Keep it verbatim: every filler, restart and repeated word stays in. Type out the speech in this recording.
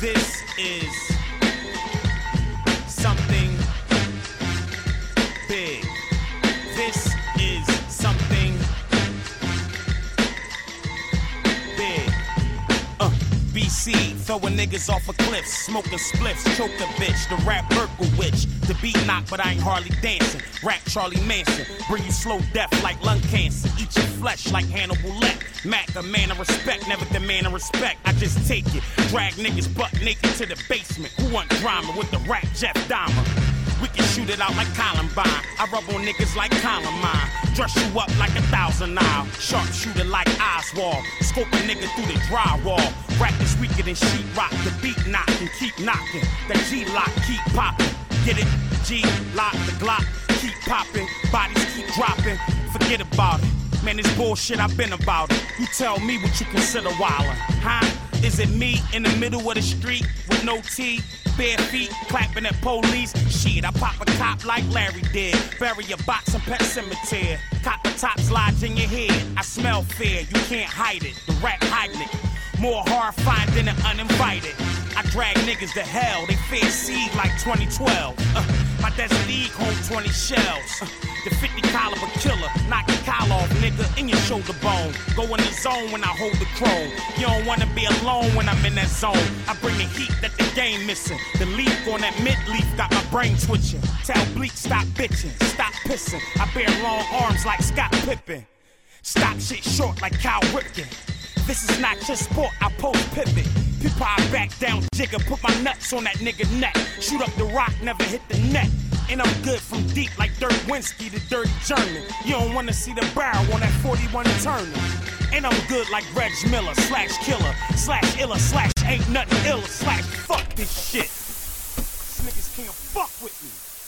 This is something big. This is something big. Uh, B C, throwing niggas off of cliffs, smoking spliffs, choke a bitch, the rap Urkel witch, the beat knock, but I ain't hardly dancing. Rap Charlie Manson, bring you slow death like lung cancer, eat your flesh like Hannibal Lecter. Mac, a man of respect, never demand of respect. I just take it, drag niggas butt naked to the basement. Who want drama with the rap Jeff Dahmer? We can shoot it out like Columbine. I rub on niggas like Columbine. Dress you up like a thousand nile. Sharpshooter like Oswald. Scope a nigga through the drywall. Rap is weaker than sheetrock. The beat knock and keep knocking. The G-lock keep popping. Get it? G-lock, the Glock keep popping. Bodies keep dropping. Forget about it. Man, this bullshit, I've been about it. You tell me what you consider wildin', huh? Is it me in the middle of the street with no tea, bare feet, clapping at police? Shit, I pop a cop like Larry did. Bury a box in Pet Cemetery. Cop the tops lodge in your head. I smell fear, you can't hide it. The rap hiding it. More horrifying than the uninvited. I drag niggas to hell, they fear seed like twenty twelve. Uh, my Desert Eagle hold twenty shells. Uh, the fifty caliber killer, knock your collar off, nigga, in your shoulder bone. Go in the zone when I hold the chrome. You don't wanna be alone when I'm in that zone. I bring the heat that the game missing. The leaf on that mid-leaf got my brain twitching. Tell Bleak stop bitching, stop pissing. I bear long arms like Scott Pippen. Stop shit short like Cal Ripken. This is not just sport, I post pivot. People I back down, jigger, put my nuts on that nigga neck. Shoot up the rock, never hit the net. And I'm good from deep like Dirk Winsky, the dirty German. You don't wanna see the barrel on that forty-one turning. And I'm good like Reg Miller, slash killer, slash illa, slash ain't nothing illa, slash fuck this shit. These niggas can't fuck with me.